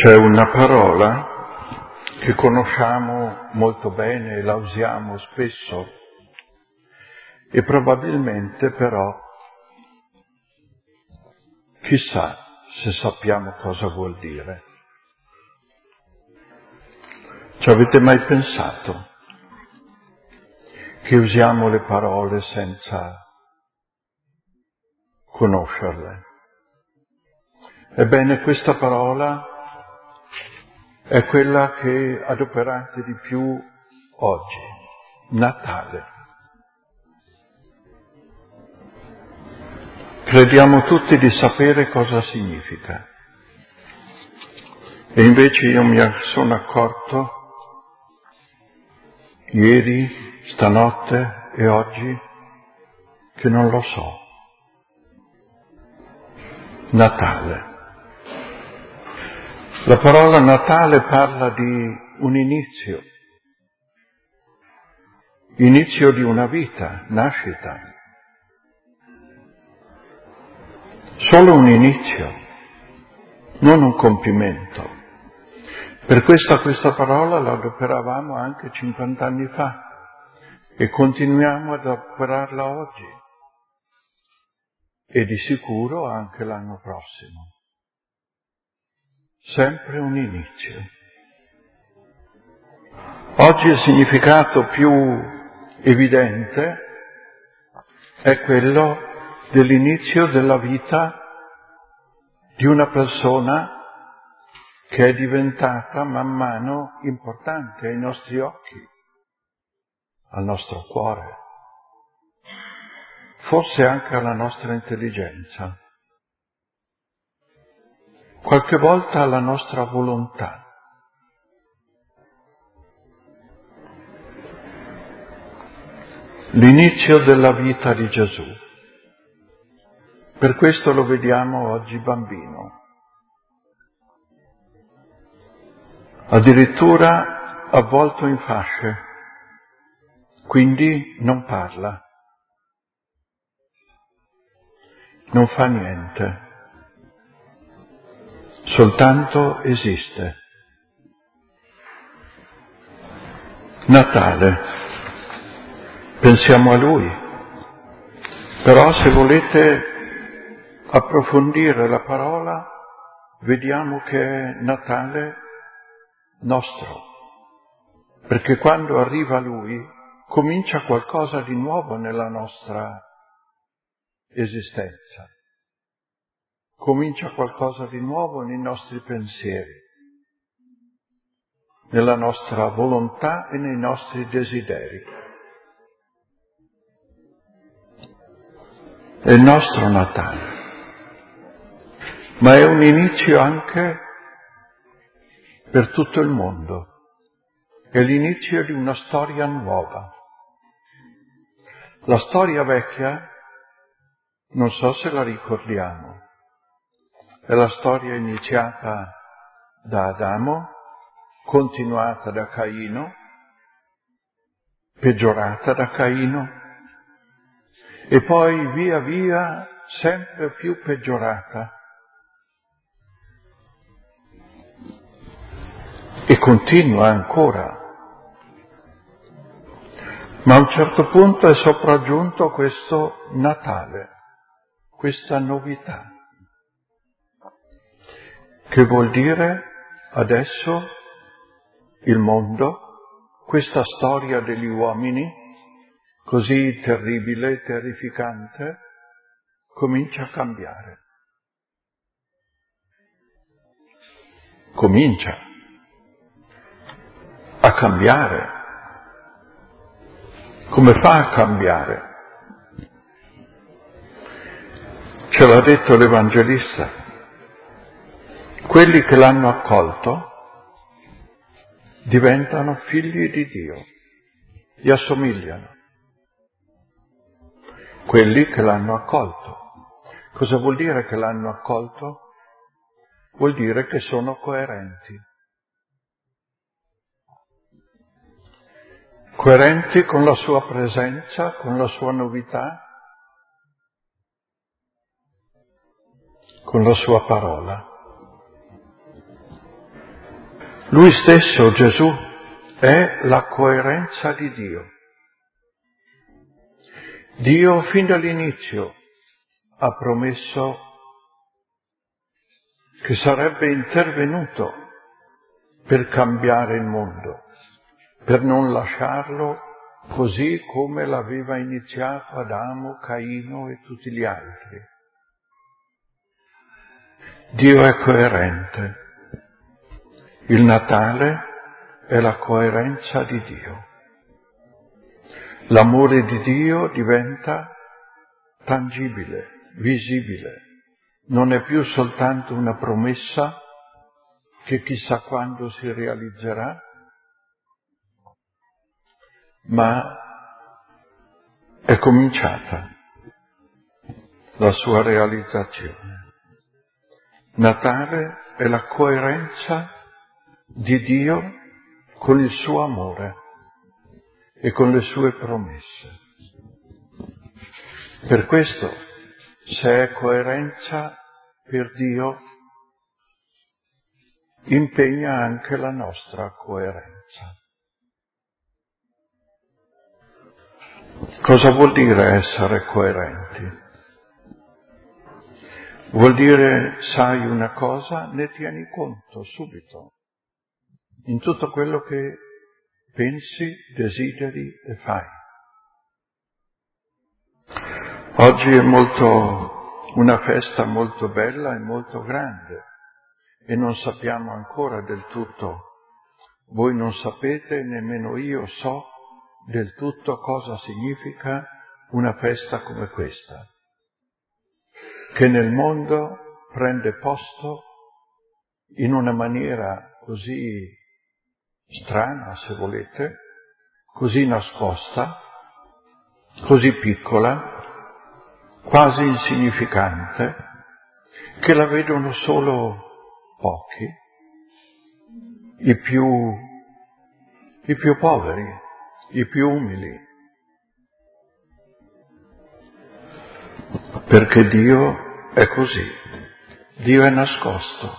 C'è una parola che conosciamo molto bene e la usiamo spesso e probabilmente però chissà se sappiamo cosa vuol dire. Ci avete mai pensato che usiamo le parole senza conoscerle? Ebbene, questa parola è quella che adoperate di più oggi, Natale. Crediamo tutti di sapere cosa significa. E invece io mi sono accorto ieri, stanotte e oggi che non lo so. Natale. La parola Natale parla di un inizio di una vita, nascita. Solo un inizio, non un compimento. Per questo questa parola la adoperavamo anche 50 anni fa e continuiamo ad adoperarla oggi e di sicuro anche l'anno prossimo. Sempre un inizio. Oggi il significato più evidente è quello dell'inizio della vita di una persona che è diventata man mano importante ai nostri occhi, al nostro cuore, forse anche alla nostra intelligenza, qualche volta alla nostra volontà. L'inizio della vita di Gesù. Per questo lo vediamo oggi bambino. Addirittura avvolto in fasce, quindi non parla, non fa niente, soltanto esiste. Natale, pensiamo a Lui, però se volete approfondire la parola, vediamo che è Natale nostro, perché quando arriva Lui comincia qualcosa di nuovo nella nostra esistenza, comincia qualcosa di nuovo nei nostri pensieri, nella nostra volontà e nei nostri desideri. È il nostro Natale, ma è un inizio anche per tutto il mondo. È l'inizio di una storia nuova. La storia vecchia, non so se la ricordiamo, è la storia iniziata da Adamo, continuata da Caino, peggiorata da Caino e poi via via sempre più peggiorata e continua ancora. Ma a un certo punto è sopraggiunto questo Natale, questa novità, che vuol dire adesso il mondo, questa storia degli uomini, così terribile e terrificante, comincia a cambiare. Comincia a cambiare. Come fa a cambiare? Ce l'ha detto l'Evangelista. Quelli che l'hanno accolto diventano figli di Dio, gli assomigliano. Quelli che l'hanno accolto. Cosa vuol dire che l'hanno accolto? Vuol dire che sono coerenti. Coerenti con la sua presenza, con la sua novità, con la sua parola. Lui stesso, Gesù, è la coerenza di Dio. Dio fin dall'inizio ha promesso che sarebbe intervenuto per cambiare il mondo, per non lasciarlo così come l'aveva iniziato Adamo, Caino e tutti gli altri. Dio è coerente. Il Natale è la coerenza di Dio. L'amore di Dio diventa tangibile, visibile. Non è più soltanto una promessa che chissà quando si realizzerà, ma è cominciata la sua realizzazione. Natale è la coerenza di Dio con il suo amore e con le sue promesse. Per questo, se è coerenza per Dio, impegna anche la nostra coerenza. Cosa vuol dire essere coerenti? Vuol dire, sai una cosa, ne tieni conto subito, in tutto quello che pensi, desideri e fai. Oggi è una festa molto bella e molto grande e non sappiamo ancora del tutto. Voi non sapete, nemmeno io so del tutto cosa significa una festa come questa, che nel mondo prende posto in una maniera così strana, se volete, così nascosta, così piccola, quasi insignificante, che la vedono solo pochi, i più poveri, i più umili, perché Dio è così, Dio è nascosto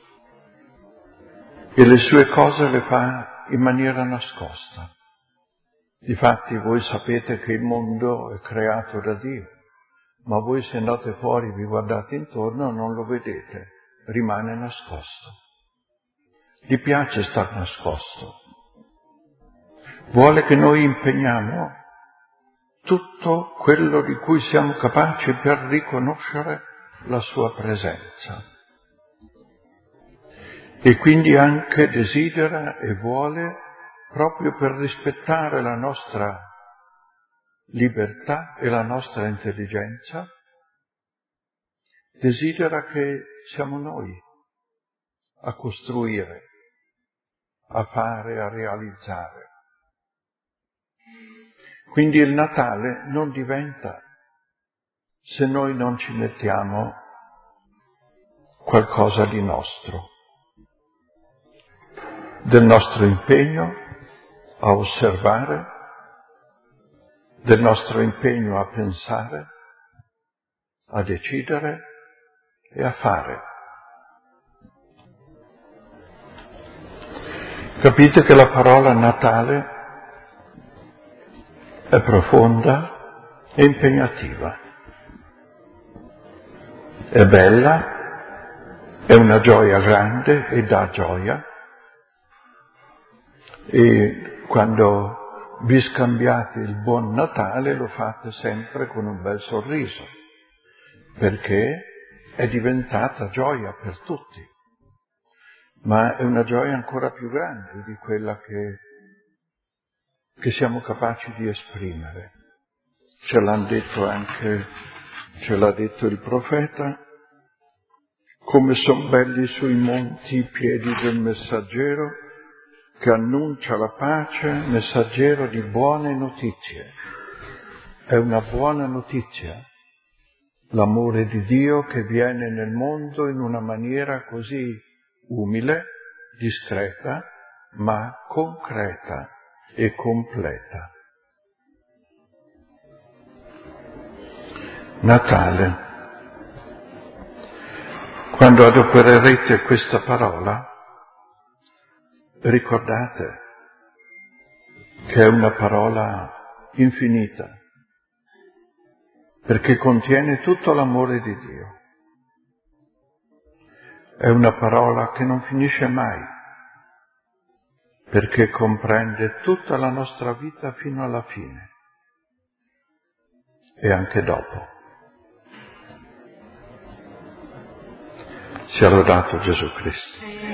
e le sue cose le fa in maniera nascosta. Difatti voi sapete che il mondo è creato da Dio, ma voi se andate fuori, vi guardate intorno, non lo vedete, rimane nascosto. Gli piace star nascosto. Vuole che noi impegniamo tutto quello di cui siamo capaci per riconoscere la sua presenza. E quindi anche desidera e vuole, proprio per rispettare la nostra libertà e la nostra intelligenza, desidera che siamo noi a costruire, a fare, a realizzare. Quindi il Natale non diventa, se noi non ci mettiamo qualcosa di nostro, del nostro impegno a osservare, del nostro impegno a pensare, a decidere e a fare. Capite che la parola Natale è profonda e impegnativa. È bella, è una gioia grande e dà gioia. E quando vi scambiate il buon Natale lo fate sempre con un bel sorriso, perché è diventata gioia per tutti, ma è una gioia ancora più grande di quella che siamo capaci di esprimere. Ce l'ha detto il profeta, come son belli sui monti i piedi del messaggero che annuncia la pace, messaggero di buone notizie. È una buona notizia l'amore di Dio che viene nel mondo in una maniera così umile, discreta, ma concreta e completa. Natale. Quando adopererete questa parola, Ricordate che è una parola infinita, perché contiene tutto l'amore di Dio. È una parola che non finisce mai, perché comprende tutta la nostra vita fino alla fine e anche dopo. Sia lodato Gesù Cristo.